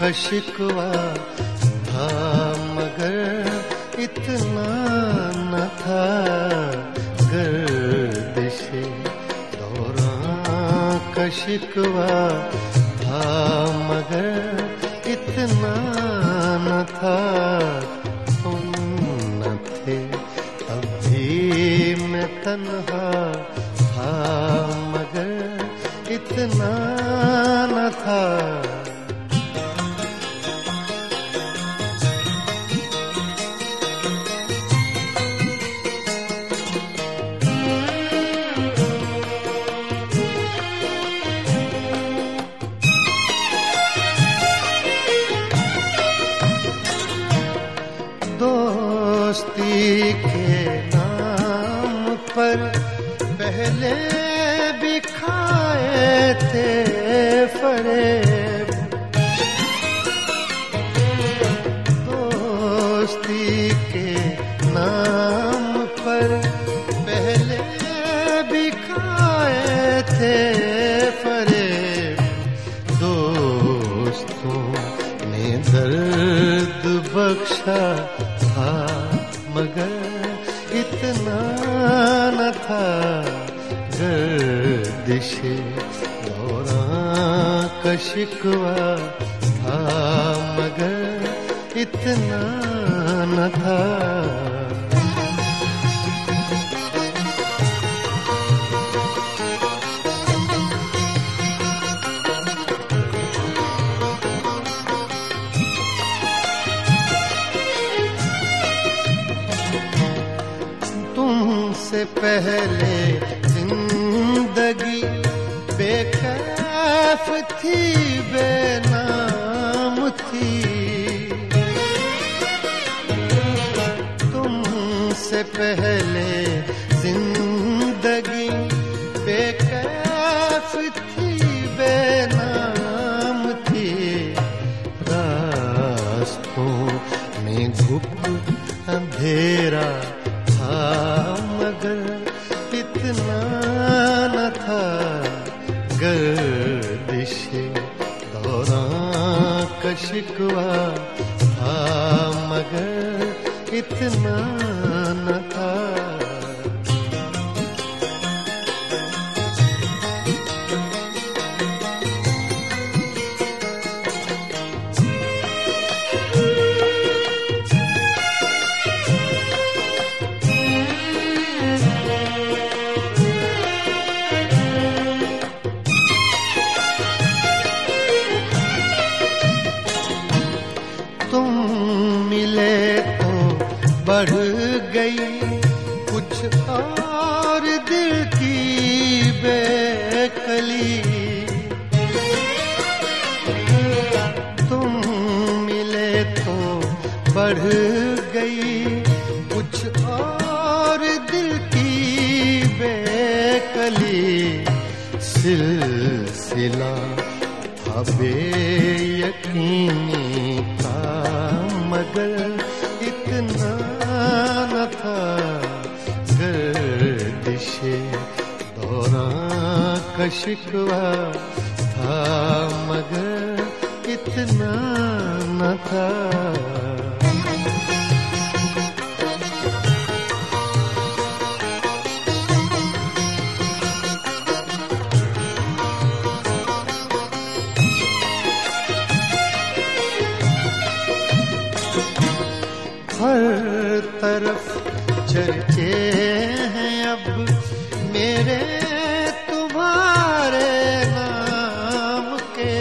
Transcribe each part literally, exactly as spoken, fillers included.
का शिकवा था मगर इतना न था। गर्दिशे दौरां का शिकवा था मगर इतना न था। तुम न थे तब भी मैं तन्हा था मगर इतना न था। दोस्ती के नाम पर पहले भी खाए थे फरेब। दोस्ती के नाम पर पहले भी खाए थे फरेब। दोस्तों ने दर्द बख्शा था मगर इतना न था। गर्दिशे दौरां का शिकवा था मगर इतना न था। तुमसे पहले जिंदगी बेकैफ थी बेनाम थी। तुमसे पहले जिंदगी बेकैफ थी बेनाम थी। रास्तों में घुप अंधेरा मगर इतना न था। गर्दिशे दौरां का शिकवा था मगर इतना न था। तुम मिले तो बढ़ गई कुछ और दिल की बेकली। तुम मिले तो बढ़ गई कुछ और दिल की बेकली। सिलसिला था बेयकीनी मगर इतना न था। गर्दिशे दौरां का शिकवा था मगर इतना न था। हर तरफ चर्चे हैं अब मेरे तुम्हारे नाम के।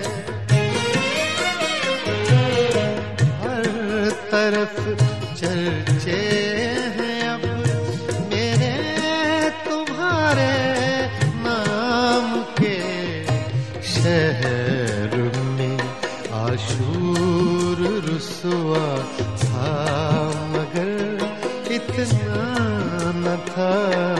हर तरफ चर्चे हैं अब मेरे तुम्हारे नाम के। शहर में आशूर रुसवा था मगर इतना न था।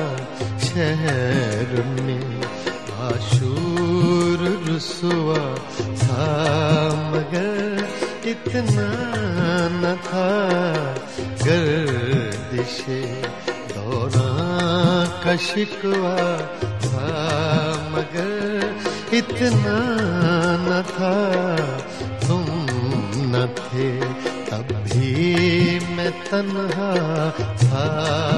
शहर में आशूर रुसवा था मगर इतना न था। गर्दिशे दौरां का शिकवा था मगर इतना न था। तुम तन्हा था।